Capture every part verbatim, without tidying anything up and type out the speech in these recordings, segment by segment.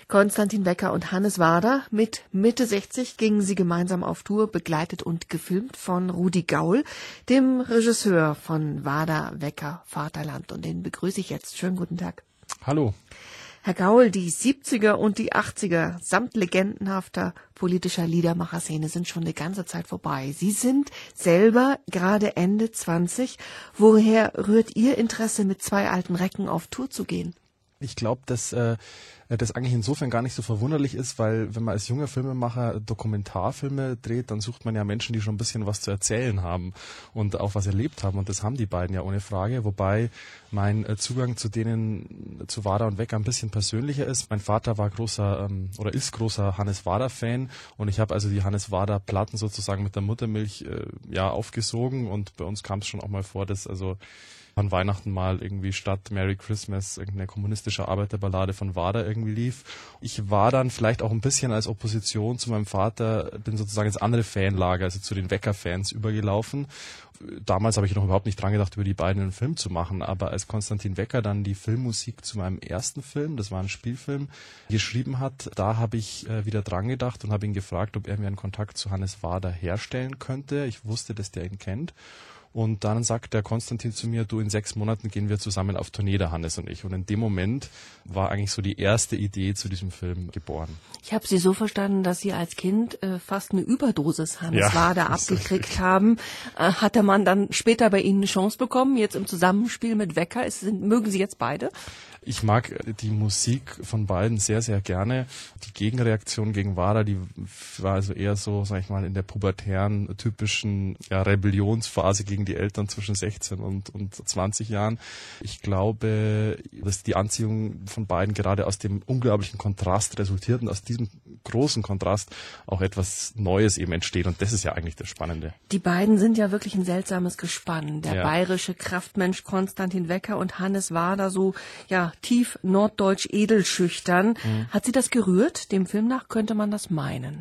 Konstantin Wecker und Hannes Wader. Mit Mitte sechzig gingen sie gemeinsam auf Tour, begleitet und gefilmt von Rudi Gaul, dem Regisseur von Wader, Wecker, Vaterland. Und den begrüße ich jetzt. Schönen guten Tag. Hallo. Herr Gaul, die siebziger und die achtziger samt legendenhafter politischer Liedermacher-Szene sind schon eine ganze Zeit vorbei. Sie sind selber gerade Ende zwanzig. Woher rührt Ihr Interesse, mit zwei alten Recken auf Tour zu gehen? Ich glaube, dass äh, das eigentlich insofern gar nicht so verwunderlich ist, weil wenn man als junger Filmemacher Dokumentarfilme dreht, dann sucht man ja Menschen, die schon ein bisschen was zu erzählen haben und auch was erlebt haben. Und das haben die beiden ja ohne Frage. Wobei mein äh, Zugang zu denen, zu Wader und Wecker, ein bisschen persönlicher ist. Mein Vater war großer ähm, oder ist großer Hannes Wader-Fan und ich habe also die Hannes Wader-Platten sozusagen mit der Muttermilch äh, ja aufgesogen. Und bei uns kam es schon auch mal vor, dass also an Weihnachten mal irgendwie statt Merry Christmas irgendeine kommunistische Arbeiterballade von Wader irgendwie lief. Ich war dann vielleicht auch ein bisschen als Opposition zu meinem Vater, bin sozusagen ins andere Fanlager, also zu den Wecker-Fans übergelaufen. Damals habe ich noch überhaupt nicht dran gedacht, über die beiden einen Film zu machen, aber als Konstantin Wecker dann die Filmmusik zu meinem ersten Film, das war ein Spielfilm, geschrieben hat, da habe ich äh, wieder dran gedacht und habe ihn gefragt, ob er mir einen Kontakt zu Hannes Wader herstellen könnte. Ich wusste, dass der ihn kennt. Und dann sagt der Konstantin zu mir, du, in sechs Monaten gehen wir zusammen auf Tournee, der Hannes und ich. Und in dem Moment war eigentlich so die erste Idee zu diesem Film geboren. Ich habe Sie so verstanden, dass Sie als Kind äh, fast eine Überdosis Hannes Ja, Wader abgekriegt haben. Äh, hat der Mann dann später bei Ihnen eine Chance bekommen, jetzt im Zusammenspiel mit Wecker? Ist, sind, mögen Sie jetzt beide? Ich mag die Musik von beiden sehr, sehr gerne. Die Gegenreaktion gegen Wader, die war also eher so, sag ich mal, in der pubertären, typischen ja, Rebellionsphase gegen die Eltern zwischen sechzehn und, und zwanzig Jahren. Ich glaube, dass die Anziehung von beiden gerade aus dem unglaublichen Kontrast resultiert und aus diesem großen Kontrast auch etwas Neues eben entsteht. Und das ist ja eigentlich das Spannende. Die beiden sind ja wirklich ein seltsames Gespann. Der ja. bayerische Kraftmensch Konstantin Wecker und Hannes Wader, so ja tief norddeutsch edelschüchtern. Mhm. Hat Sie das gerührt? Dem Film nach könnte man das meinen.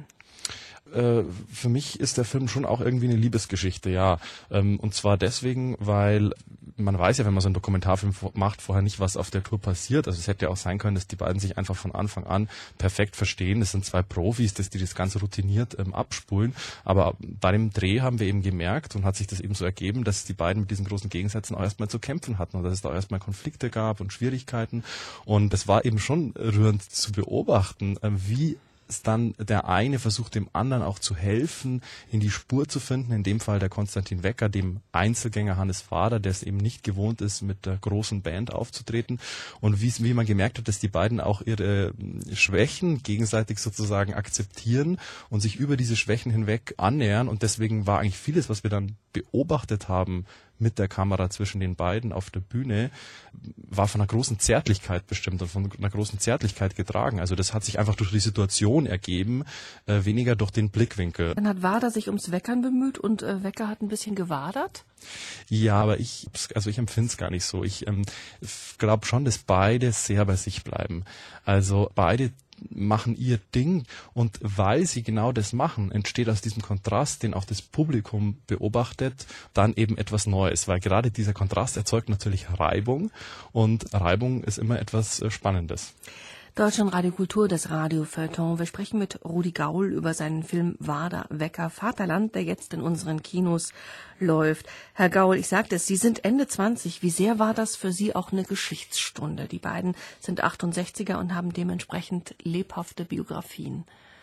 Für mich ist der Film schon auch irgendwie eine Liebesgeschichte, ja. Und zwar deswegen, weil man weiß ja, wenn man so einen Dokumentarfilm macht, vorher nicht, was auf der Tour passiert. Also es hätte ja auch sein können, dass die beiden sich einfach von Anfang an perfekt verstehen. Das sind zwei Profis, dass die das Ganze routiniert ähm, abspulen. Aber bei dem Dreh haben wir eben gemerkt und hat sich das eben so ergeben, dass die beiden mit diesen großen Gegensätzen auch erstmal zu kämpfen hatten und dass es da auch erstmal Konflikte gab und Schwierigkeiten. Und das war eben schon rührend zu beobachten, äh, wie es dann der eine versucht, dem anderen auch zu helfen, in die Spur zu finden. In dem Fall der Konstantin Wecker, dem Einzelgänger Hannes Wader, der es eben nicht gewohnt ist, mit der großen Band aufzutreten. Und wie, wie man gemerkt hat, dass die beiden auch ihre Schwächen gegenseitig sozusagen akzeptieren und sich über diese Schwächen hinweg annähern. Und deswegen war eigentlich vieles, was wir dann beobachtet haben, mit der Kamera zwischen den beiden auf der Bühne, war von einer großen Zärtlichkeit bestimmt und von einer großen Zärtlichkeit getragen. Also das hat sich einfach durch die Situation ergeben, äh, weniger durch den Blickwinkel. Dann hat Wader sich ums Weckern bemüht und äh, Wecker hat ein bisschen gewadert? Ja, aber ich, also ich empfinde es gar nicht so. Ich ähm, glaube schon, dass beide sehr bei sich bleiben. Also beide machen ihr Ding und weil sie genau das machen, entsteht aus diesem Kontrast, den auch das Publikum beobachtet, dann eben etwas Neues, weil gerade dieser Kontrast erzeugt natürlich Reibung und Reibung ist immer etwas Spannendes. Deutschland Radio Kultur, das Radio-Feuilleton. Wir sprechen mit Rudi Gaul über seinen Film Wader, Wecker, Vaterland, der jetzt in unseren Kinos läuft. Herr Gaul, ich sagte es, Sie sind Ende zwanzig. Wie sehr war das für Sie auch eine Geschichtsstunde? Die beiden sind achtundsechziger und haben dementsprechend lebhafte Biografien.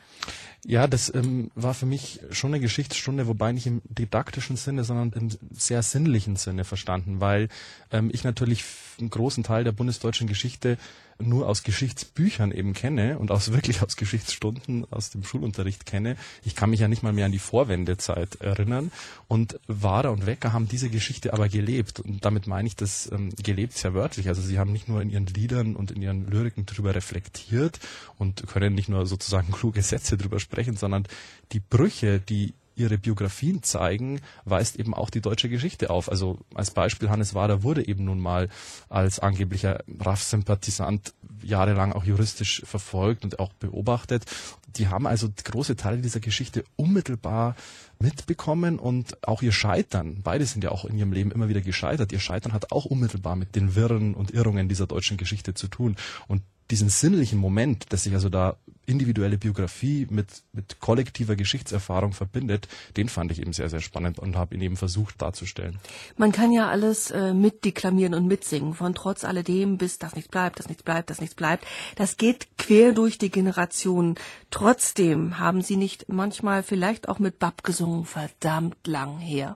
Ja, das ähm, war für mich schon eine Geschichtsstunde, wobei nicht im didaktischen Sinne, sondern im sehr sinnlichen Sinne verstanden, weil ähm, ich natürlich einen großen Teil der bundesdeutschen Geschichte nur aus Geschichtsbüchern eben kenne und aus wirklich aus Geschichtsstunden aus dem Schulunterricht kenne. Ich kann mich ja nicht mal mehr an die Vorwendezeit erinnern. Und Wader und Wecker haben diese Geschichte aber gelebt. Und damit meine ich das ähm, gelebt sehr wörtlich. Also sie haben nicht nur in ihren Liedern und in ihren Lyriken drüber reflektiert und können nicht nur sozusagen kluge Sätze drüber sprechen, sondern die Brüche, die ihre Biografien zeigen, weist eben auch die deutsche Geschichte auf. Also als Beispiel, Hannes Wader wurde eben nun mal als angeblicher R A F-Sympathisant jahrelang auch juristisch verfolgt und auch beobachtet. Die haben also große Teile dieser Geschichte unmittelbar mitbekommen und auch ihr Scheitern, beide sind ja auch in ihrem Leben immer wieder gescheitert, ihr Scheitern hat auch unmittelbar mit den Wirren und Irrungen dieser deutschen Geschichte zu tun. Und diesen sinnlichen Moment, dass sich also da individuelle Biografie mit, mit kollektiver Geschichtserfahrung verbindet, den fand ich eben sehr, sehr spannend und habe ihn eben versucht darzustellen. Man kann ja alles äh, mitdeklamieren und mitsingen, von trotz alledem bis das nichts bleibt, das nichts bleibt, das nichts bleibt. Das geht quer durch die Generationen. Trotzdem haben Sie nicht manchmal vielleicht auch mit Bab gesungen, verdammt lang her.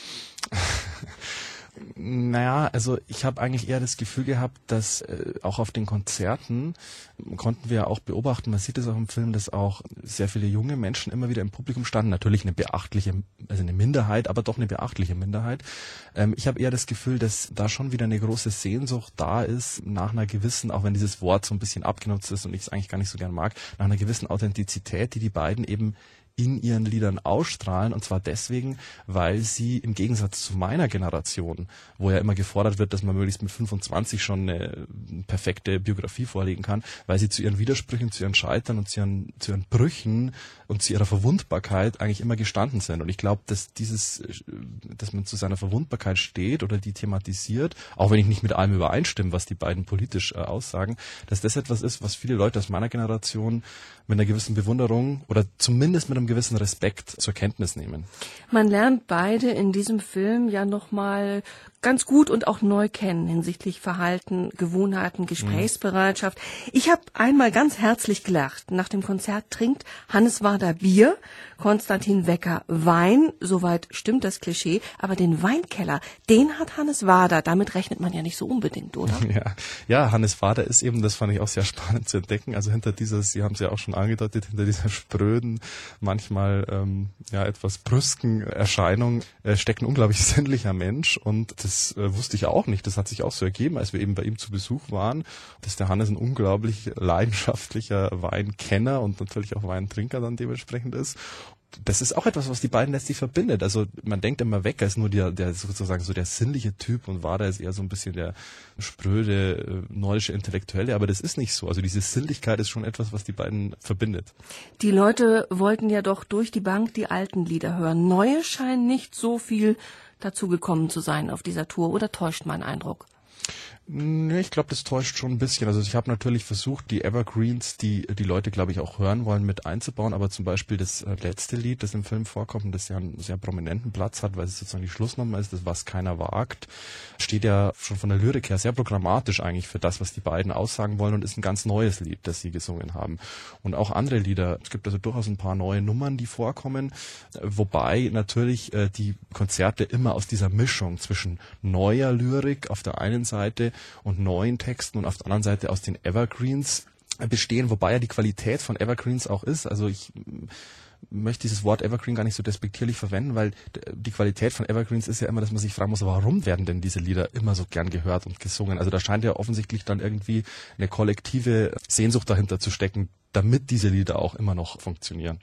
Naja, also ich habe eigentlich eher das Gefühl gehabt, dass äh, auch auf den Konzerten konnten wir auch beobachten, man sieht es auch im Film, dass auch sehr viele junge Menschen immer wieder im Publikum standen. Natürlich eine beachtliche, also eine Minderheit, aber doch eine beachtliche Minderheit. Ähm, ich habe eher das Gefühl, dass da schon wieder eine große Sehnsucht da ist, nach einer gewissen, auch wenn dieses Wort so ein bisschen abgenutzt ist und ich es eigentlich gar nicht so gern mag, nach einer gewissen Authentizität, die die beiden eben in ihren Liedern ausstrahlen, und zwar deswegen, weil sie im Gegensatz zu meiner Generation, wo ja immer gefordert wird, dass man möglichst mit fünfundzwanzig schon eine perfekte Biografie vorlegen kann, weil sie zu ihren Widersprüchen, zu ihren Scheitern und zu ihren, zu ihren Brüchen und zu ihrer Verwundbarkeit eigentlich immer gestanden sind. Und ich glaube, dass dieses, dass man zu seiner Verwundbarkeit steht oder die thematisiert, auch wenn ich nicht mit allem übereinstimme, was die beiden politisch äh, aussagen, dass das etwas ist, was viele Leute aus meiner Generation mit einer gewissen Bewunderung oder zumindest mit einem gewissen Respekt zur Kenntnis nehmen. Man lernt beide in diesem Film ja nochmal ganz gut und auch neu kennen hinsichtlich Verhalten, Gewohnheiten, Gesprächsbereitschaft. Ich habe einmal ganz herzlich gelacht. Nach dem Konzert trinkt Hannes Wader Bier, Konstantin Wecker Wein. Soweit stimmt das Klischee. Aber den Weinkeller, den hat Hannes Wader. Damit rechnet man ja nicht so unbedingt, oder? Ja, ja, Hannes Wader ist eben, das fand ich auch sehr spannend zu entdecken. Also hinter dieser, Sie haben es ja auch schon angedeutet, hinter dieser spröden, manchmal ähm, ja etwas brüsken Erscheinung äh, steckt ein unglaublich sinnlicher Mensch. Und das Das äh, wusste ich auch nicht. Das hat sich auch so ergeben, als wir eben bei ihm zu Besuch waren, dass der Hannes ein unglaublich leidenschaftlicher Weinkenner und natürlich auch Weintrinker dann dementsprechend ist. Das ist auch etwas, was die beiden letztlich verbindet. Also man denkt immer, Wecker ist nur der, der sozusagen so der sinnliche Typ und Wader ist eher so ein bisschen der spröde, nordische Intellektuelle, aber das ist nicht so. Also diese Sinnlichkeit ist schon etwas, was die beiden verbindet. Die Leute wollten ja doch durch die Bank die alten Lieder hören. Neue scheinen nicht so viel dazu gekommen zu sein auf dieser Tour, oder täuscht mein Eindruck? Nee, ich glaube, das täuscht schon ein bisschen. Also ich habe natürlich versucht, die Evergreens, die die Leute, glaube ich, auch hören wollen, mit einzubauen. Aber zum Beispiel das äh, letzte Lied, das im Film vorkommt und das ja einen sehr prominenten Platz hat, weil es sozusagen die Schlussnummer ist, das Was keiner wagt, steht ja schon von der Lyrik her sehr programmatisch eigentlich für das, was die beiden aussagen wollen und ist ein ganz neues Lied, das sie gesungen haben. Und auch andere Lieder. Es gibt also durchaus ein paar neue Nummern, die vorkommen, wobei natürlich äh, die Konzerte immer aus dieser Mischung zwischen neuer Lyrik auf der einen Seite und neuen Texten und auf der anderen Seite aus den Evergreens bestehen, wobei ja die Qualität von Evergreens auch ist. Also ich möchte dieses Wort Evergreen gar nicht so despektierlich verwenden, weil die Qualität von Evergreens ist ja immer, dass man sich fragen muss, warum werden denn diese Lieder immer so gern gehört und gesungen? Also da scheint ja offensichtlich dann irgendwie eine kollektive Sehnsucht dahinter zu stecken, damit diese Lieder auch immer noch funktionieren.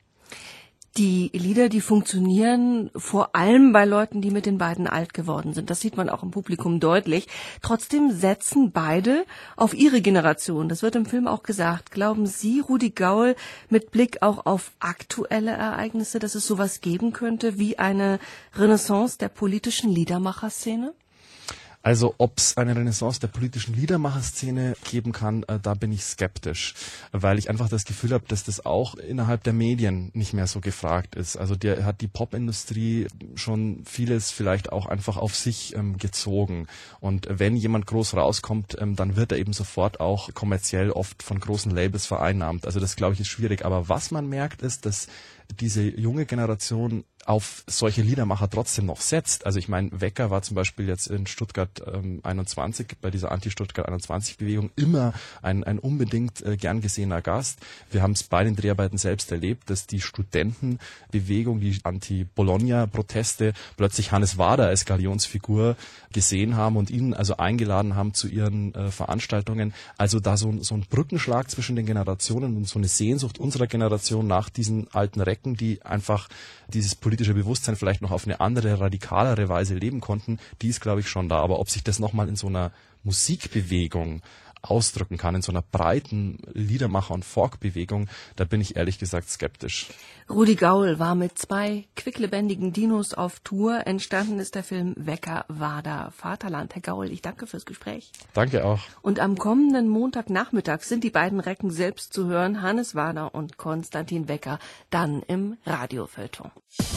Die Lieder, die funktionieren vor allem bei Leuten, die mit den beiden alt geworden sind. Das sieht man auch im Publikum deutlich. Trotzdem setzen beide auf ihre Generation. Das wird im Film auch gesagt. Glauben Sie, Rudi Gaul, mit Blick auch auf aktuelle Ereignisse, dass es sowas geben könnte wie eine Renaissance der politischen Liedermacherszene? Also ob es eine Renaissance der politischen Liedermacherszene geben kann, äh, da bin ich skeptisch, weil ich einfach das Gefühl habe, dass das auch innerhalb der Medien nicht mehr so gefragt ist. Also der hat die Popindustrie schon vieles vielleicht auch einfach auf sich ähm, gezogen. Und wenn jemand groß rauskommt, ähm, dann wird er eben sofort auch kommerziell oft von großen Labels vereinnahmt. Also das, glaube ich, ist schwierig. Aber was man merkt, ist, dass diese junge Generation auf solche Liedermacher trotzdem noch setzt. Also ich meine, Wecker war zum Beispiel jetzt in Stuttgart ähm, einundzwanzig, bei dieser Anti-Stuttgart einundzwanzig-Bewegung immer ein, ein unbedingt äh, gern gesehener Gast. Wir haben es bei den Dreharbeiten selbst erlebt, dass die Studentenbewegung, die Anti-Bologna-Proteste plötzlich Hannes Wader als Galionsfigur gesehen haben und ihn also eingeladen haben zu ihren äh, Veranstaltungen. Also da so, so ein Brückenschlag zwischen den Generationen und so eine Sehnsucht unserer Generation nach diesen alten Recken, die einfach dieses politische Bewusstsein vielleicht noch auf eine andere, radikalere Weise leben konnten, die ist, glaube ich, schon da. Aber ob sich das nochmal in so einer Musikbewegung ausdrücken kann in so einer breiten Liedermacher- und Folk-Bewegung, da bin ich ehrlich gesagt skeptisch. Rudi Gaul war mit zwei quicklebendigen Dinos auf Tour. Entstanden ist der Film Wecker, Wader, Vaterland. Herr Gaul, ich danke fürs Gespräch. Danke auch. Und am kommenden Montagnachmittag sind die beiden Recken selbst zu hören, Hannes Wader und Konstantin Wecker, dann im Radiofeuilleton.